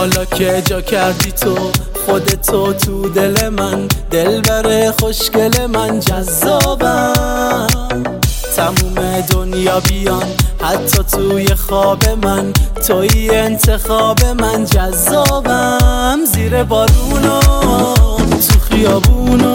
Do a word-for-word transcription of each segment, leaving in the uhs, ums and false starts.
حالا که جا کردی تو خودتو تو دل من، دلبر خوشگل من، جذابم. تموم دنیا بیان حتی توی خواب من، توی انتخاب من، جذابم. زیر بارونو تو خیابونو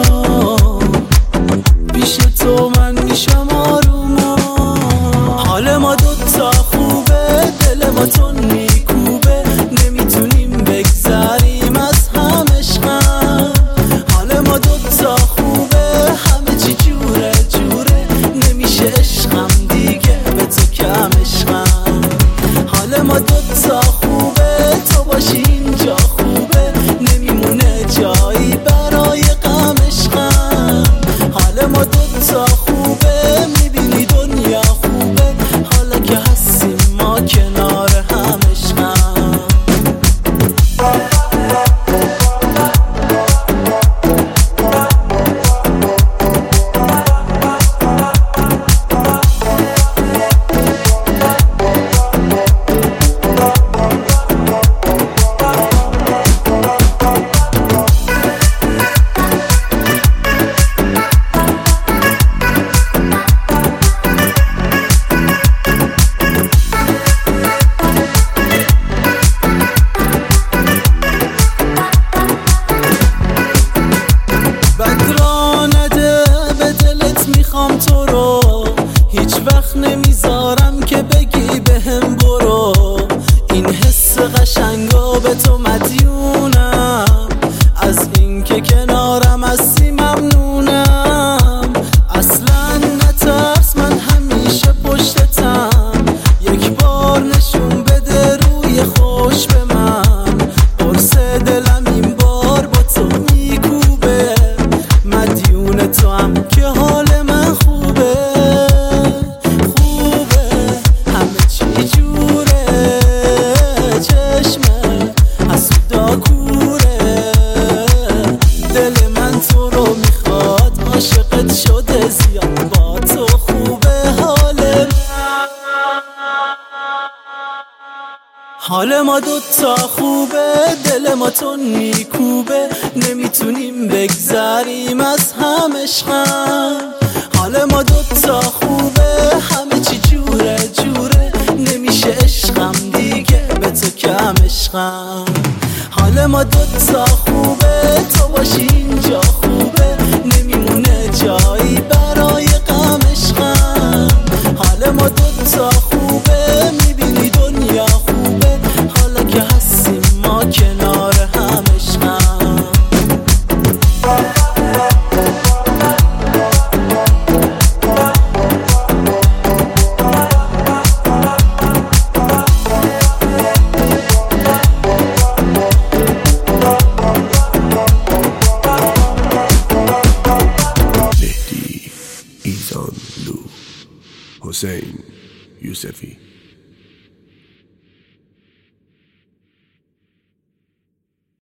پیش تو من میشم آرومو. حال ما دوتا خوبه، دل ما تو نیکوبه، نمیتونیم بگذریم از هم عشقم. حال ما دوتا خوبه، همه چی جوره جوره، نمیشه عشقم دیگه به تو کم عشقم. حال ما دوتا خوبه، تو باشی اینجا خوبه، نمیمونه جایی برای غم عشقم. حال ما دوتا خوبه، میبینی دنیا خوبه، حالا که هستیم ما کنار هم عشقم. میخوام تو رو هیچ وقت نمیذارم که بگی بهم برو. این حس قشنگا به تو مدیونم، از اینکه کنارم هستی ممنونم. اصلا نترس، من همیشه پشتتم، یک بار نشون بده روی خوش به من. قرص دلم این بار با تو میکوبه، مدیون تو هم که حال من خوبه خوبه، همه چی جوره، چشمه حسودا کوره. دل من تو رو میخواد، عاشقت شده زیاد، با تو خوبه حال من. حال ما دوتا خوبه، دل ما تو نیکوبه، نمیتونیم بگذریم از هم عشقم. حال ما دوتا خوبه، همه چی جوره جوره، نمیشه عشقم دیگه به تو کم عشقم. حال ما دوتا خوبه، تو باشی اینجا خوبه، نمیمونه جایی برای غم عشقم. حال ما دوتا خوبه، میبینی دنیا خوبه، حالا که هستیم ما کنار هم عشقم. مهدی ایزان لو، حسین یوسفی.